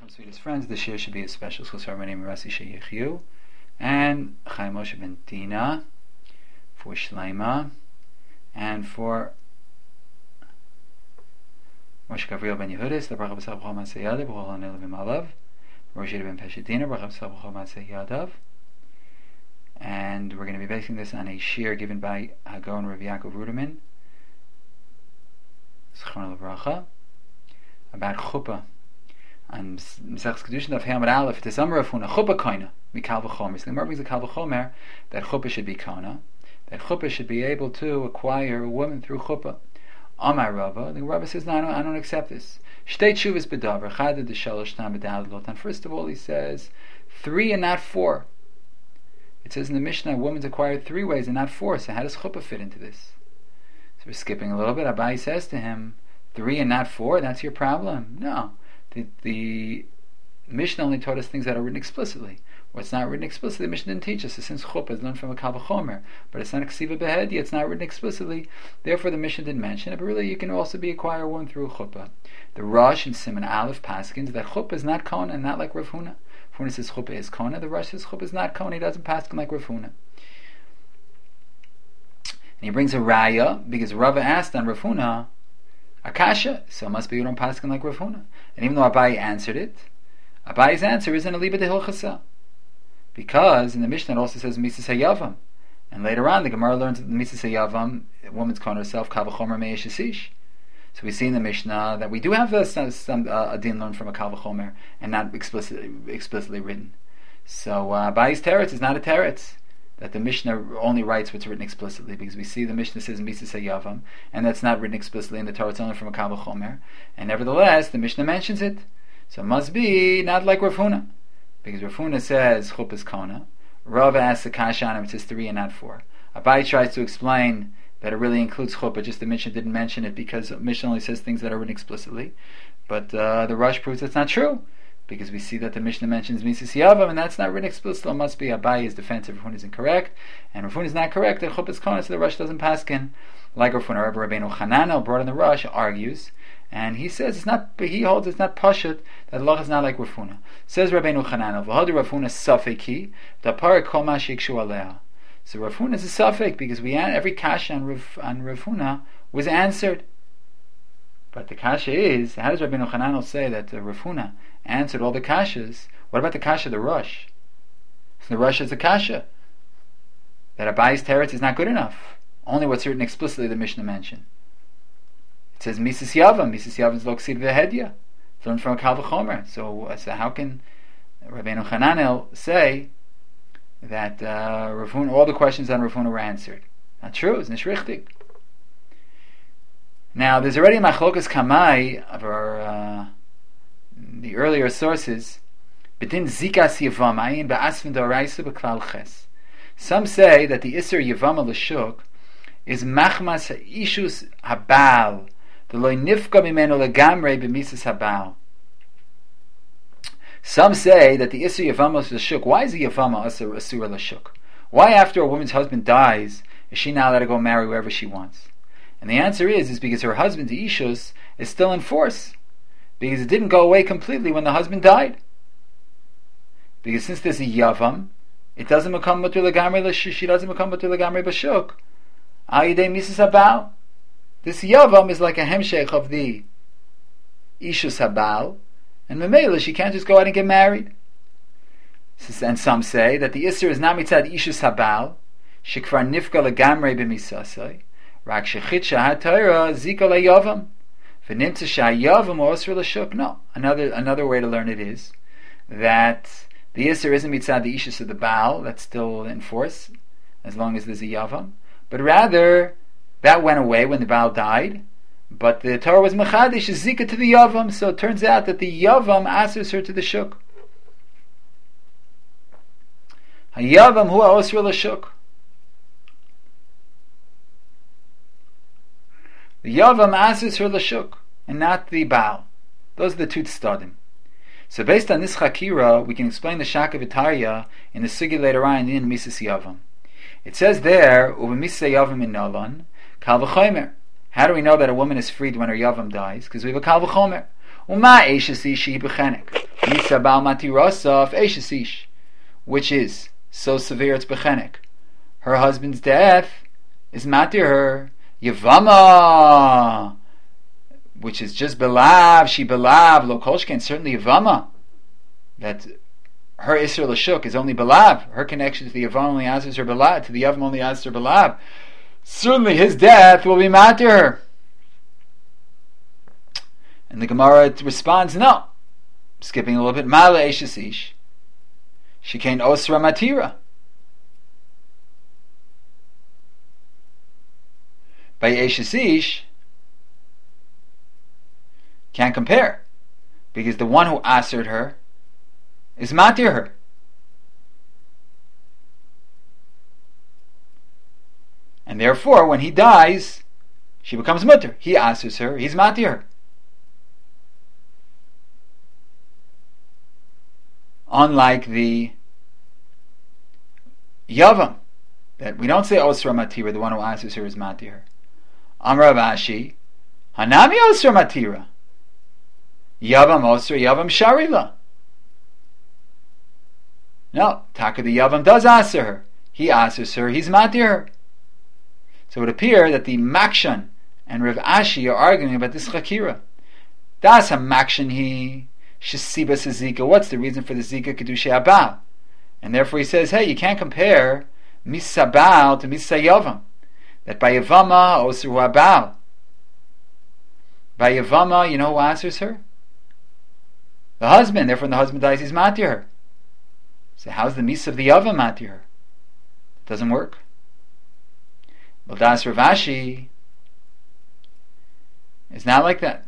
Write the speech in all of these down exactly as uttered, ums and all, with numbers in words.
from Sweetest Friends. This year should be a special schus my name is Rassi Sheyichyu and Chaim Moshe Ben Dina for Shleima and for Moshe Gavriel Ben Yehudis, the Bracha B'Sav B'Chol Masei Yadav, B'Chol Hanel V'Malav, Rosh Ben Peshadina, Bracha B'Sav B'Chol Masei Yadav. And we're going to be basing this on a shir given by Hagon Rav Yaakov Ruderman, Zechron L'Bracha, about chuppah. And Mesechus Kedushin Daf Hamad Aleph, it is Amar Rafuna chuppah koina mikal v'chomer. So the Gemara brings a kal v'chomer that chuppah should be kona, that chuppah should be able to acquire a woman through chuppah. Amar Rava, the Rava says, no, I don't, I don't accept this. Shtei tshuvas b'davar chad d'shalosh tam b'dalad lotan. First of all, he says three and not four. It says in the Mishnah, a woman's acquired three ways and not four. So how does chuppah fit into this? So we're skipping a little bit. Abai says to him, three and not four, that's your problem? No. The, the Mishnah only taught us things that are written explicitly. What's not written explicitly, the Mishnah didn't teach us. So since chuppah is learned from a kal v'chomer, but it's not a ksiva behedi, it's not written explicitly, therefore the Mishnah didn't mention it, but really you can also be acquire one through chuppah. The Rosh and Siman Aleph paskins that chuppah is not kona, and not like Rav Huna. Rav Huna says chuppah is kona, the Rosh says chuppah is not kona, he doesn't paskin like Rav Huna. And he brings a raya, because Rava asked on Rav Huna, Akasha, so it must be you don't paskin like Rav Huna. And even though Abai answered it, Abai's answer isn't a liba de hilchasa, because in the Mishnah it also says misas hayavam, and later on the Gemara learns that the misas hayavam, a woman's calling herself kal v'chomer me'esh asish. So we see in the Mishnah that we do have a, some, uh, a din learned from a kal v'chomer and not explicitly explicitly written. So uh, Abai's teretz is not a teretz that the Mishnah only writes what's written explicitly, because we see the Mishnah says misas hayavam, and that's not written explicitly in the Torah, it's only from a kal v'chomer, and nevertheless the Mishnah mentions it. So it must be not like Rav Huna, because Rav Huna says chuppah is kona. Rava asks a kasha on him, it says three and not four. Abai tries to explain that it really includes chuppah, just the Mishnah didn't mention it because the Mishnah only says things that are written explicitly. But uh, the Rosh proves that's not true, because we see that the Mishnah mentions misas yavam, and that's not written explicitly. It must be Abai is defensive. Rav Huna is incorrect, and Rav Huna is not correct that chuppah is kona, so the Rosh doesn't paskin like Rav Huna. Rabbi Rabbeinu Chananel brought in the Rosh argues, and he says it's not. He holds it's not pashut that Allah is not like Rav Huna. Says Rabbeinu Chananel, "V'hadu Rav Huna safeki the parak kol ma shikshu aleha." So Rav Huna is a suffix because we every kasha on Rav, on Rav Huna was answered. But the kasha is, how does Rabbeinu Chananel say that uh, Rav Huna answered all the kashas? What about the kasha of the Rosh? So the Rosh is a kasha that Abai's teretz is not good enough. Only what's written explicitly the Mishnah mentioned. It says misas yavam. Misas yavam is loksid v'hedya. It's learned from a kal v'chomer. So, so how can Rabbeinu Chananel say that uh, Rav Huna, all the questions on Rav Huna were answered? Not true. It's nishrichtig. Now, there's already a machlokas kamai of our uh, the earlier sources. B'din zikas yavam ayin ba'asvin d'oraisa b'klal ches. Some say that the iser yavama l'shuk is machmas ha'ishus habal, the loy nifka mimenu legamrei b'misas habal. Some say that the iser yavama l'shuk. Why is the yavama asur asura l'shuk? Why, after a woman's husband dies, is she now allowed to go marry wherever she wants? And the answer is, is because her husband, the ishus, is still in force, because it didn't go away completely when the husband died. Because since there's a yavam, it doesn't become mutter legamrei l'shuk. She doesn't become mutter legamrei b'shuk. Ayidei misas habal. This yavam is like a hemshech of the ishus habal, and memela she can't just go out and get married. And some say that the isser is not mitzad ishus habal, shekvar nifka legamrei b'misasai, rak shechit shahad Torah zika leyavam, v'nimtza shayavam osra l'shuk. No, another another way to learn it is that the isser isn't mitzad the ishus of the baal, that's still in force as long as there's a yavam, but rather that went away when the baal died. But the Torah was mechadish zika to the yavam, so it turns out that the yavam asers her to the shuk. Hayavam hu osra l'shuk. The yavam asers her l'shuk, and not the baal. Those are the two tzadim. So based on this chakira, we can explain the Shaka V'Tarya in the sugi later on in misas yavam. It says there, uva misas yavam in nalan kal v'chomer. How do we know that a woman is freed when her yavam dies? Because we have a kal v'chomer. Uma eishasi she b'chenek. Misa Baal Matirosov Eishesish, which is so severe it's bechenek. Her husband's death is matir her. Yavama, which is just belav, she belav, lo kolshken, certainly Yavama, that her Isser Lashuk is only belav, her connection to the Yavam only answers her belav, to the Yavam only answers her belav. Certainly his death will be matir her. And the Gemara responds, no. Skipping a little bit, Mala Eishesish. She came Osra Matira. By Eishesish, can't compare. Because the one who answered her is matir her. And therefore, when he dies, she becomes mutter. He answers her, he's matir her. Unlike the Yavam, that we don't say Osra Matira, the one who answers her is matir her. Amar Rav Ashi, Hanami Osra Matira. Yavam Osra, Yavam Sharila. No, Taka the Yavam does answer her. He answers her, he's matir her. So it would appear that the Makshan and Rav Ashi are arguing about this Chakira. Das a Makshan he Shesibas Zika. What's the reason for the Zika Kedusha Abal? And therefore he says, hey, you can't compare Misa Baal to Misa Yavam. That by Yavama Osir Hu Abal. By Yavama, you know who answers her? The husband. Therefore when the husband dies, he's matir her. So how's the Misa of the Yavam matir her? It doesn't work. Well, Das Rav Ashi is not like that.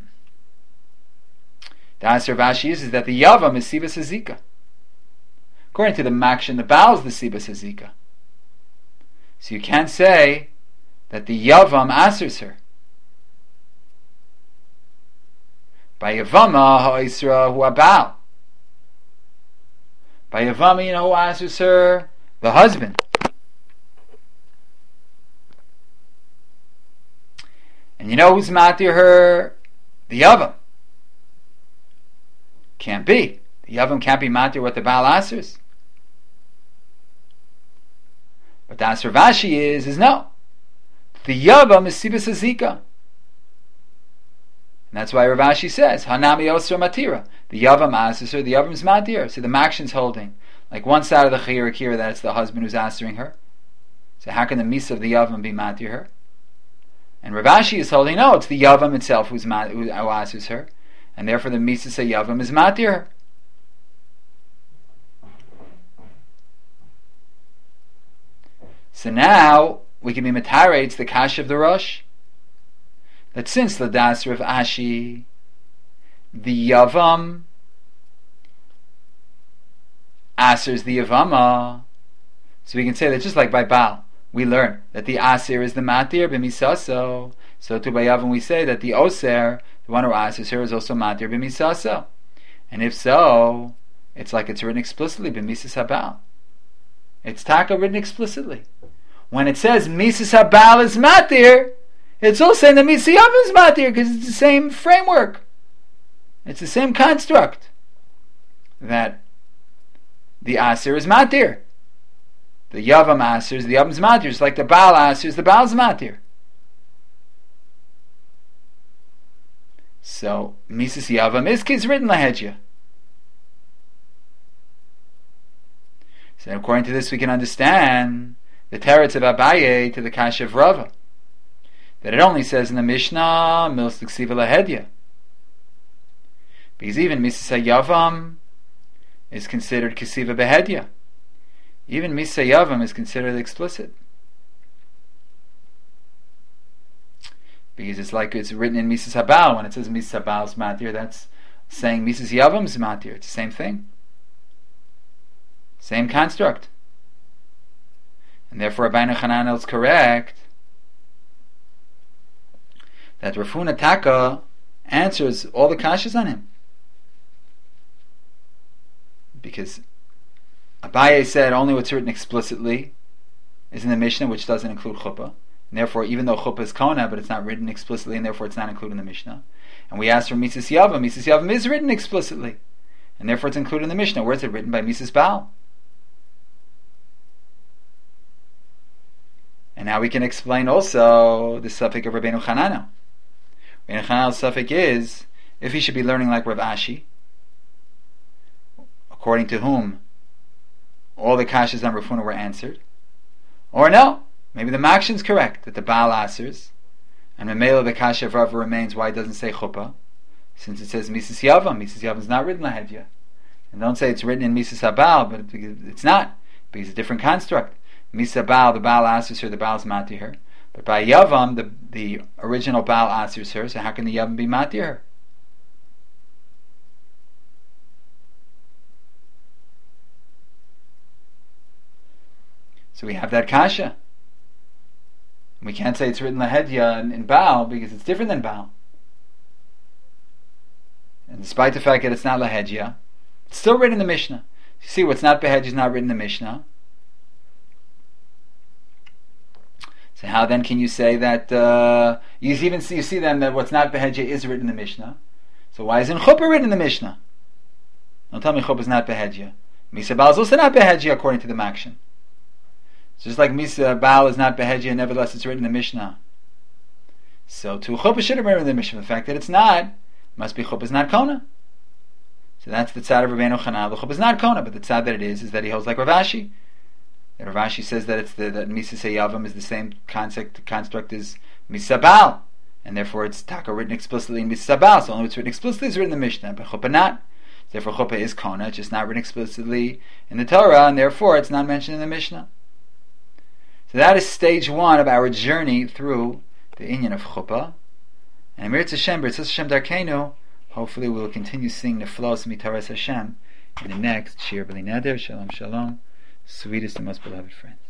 The answer of Ashi is, is that the Yavam is Sibas Hazika. According to the Makshan, the Baal is the Sibas Hazika. So you can't say that the Yavam answers her. By Yavama ha'isra hu Baal. By Yavama, you know who answers her? The husband. And you know who's matir her? The Yavam. Can't be. The Yavam can't be matir what the Baal answers. But the answer of Ashi is, is no. The Yavam is Sibas Hazika. And that's why Rav Ashi says, Hanami Osra Matira. The Yavam answers her, the Yavam is matir. So the Makshan's holding. Like one side of the Chayirik here, that it's the husband who's answering her. So how can the Misa of the Yavam be matir her? And Rav Ashi is holding, no, it's the Yavam itself who's mat, who answers her. And therefore the Mises Yavam is matir. So now we can be matarates the kash of the Rosh. That since the das Rav Ashi, the Yavam answers the Yavama, so we can say that just like by Baal, we learn that the Asir is the matir b'misaso. So to by Yavam we say that the Oser, the one who answers her, is also matir b'misaso. And if so, it's like it's written explicitly b'misas habal. It's taka written explicitly. When it says misas habal is matir, it's also saying that misas Yavam is matir because it's the same framework. It's the same construct that the Asir is matir. The Yavam answers, the Yavam's matir. It's like the Baal answers, the Baal's matir. So, Mises Yavam is kids written lahedja. So, according to this, we can understand the teretz of Abaye to the Kash of Rava. That it only says in the Mishnah, Mils Ksiva lahedja. Because even Mises Yavam is considered Kesiva behedya. Even Misa Yavam is considered explicit. Because it's like it's written in Misas Habal. When it says Misas Habal's matir, that's saying Misas Yavam's matir. It's the same thing. Same construct. And therefore Rabbeinu Hananel is correct that Rav Huna Taka answers all the kashas on him. Because Abaye said only what's written explicitly is in the Mishnah, which doesn't include chuppah. And therefore, even though chuppah is kona, but it's not written explicitly, and therefore it's not included in the Mishnah. And we asked for Misas Yavam. Misas Yavam is written explicitly. and therefore it's included in the Mishnah. Where is it written by Misas Baal? And now we can explain also the suffix of Rabbeinu Chananel. Rabbeinu Chananel's suffix is if he should be learning like Rav Ashi, according to whom all the kashas on Rav Huna were answered, or no, maybe the Makshin is correct that the Baal answers, and Memela the kasha of Rav remains why it doesn't say chuppah, since it says Misas Yavam. Misas Yavam is not written lahedya, and don't say it's written in Misas Habal, but it's not because it's a different construct. Misa Baal, the Baal answers her, the Baal's matir her. But by Yavam, the the original Baal answers her, so how can the Yavam be matir her? So we have that kasha. We can't say it's written lahedya in, in Baal because it's different than Baal. And despite the fact that it's not lahedya, it's still written in the Mishnah. You see, what's not behedya is not written in the Mishnah. So how then can you say that uh, you even see, you see then that what's not behedya is written in the Mishnah? So why isn't chuppah written in the Mishnah? Don't tell me chuppah is not behedya. Misa Baal is also not behedya according to the Makshin. It's just like Misa Baal is not behedya, nevertheless it's written in the Mishnah. So to chuppah should have been written in the Mishnah. The fact that it's not must be chuppah is not kona. So that's the tzad of Rabbeinu Chananel. The chuppah is not kona, but the tzad that it is is that he holds like Rav Ashi. Rav Ashi says that it's the that Misas Yavam is the same concept construct as Misa Baal, and therefore it's taka written explicitly in Misa Baal. So only what's written explicitly is written in the Mishnah, but chuppah not. Therefore chuppah is kona, it's just not written explicitly in the Torah, and therefore it's not mentioned in the Mishnah. So that is stage one of our journey through the inyan of chuppah. And Mirtz Hashem, B'Ritzos Hashem Darkeinu, hopefully we will continue seeing the flows Mitaras Hashem in the next Shir B'li Neder. Shalom, shalom. Sweetest and most beloved friends.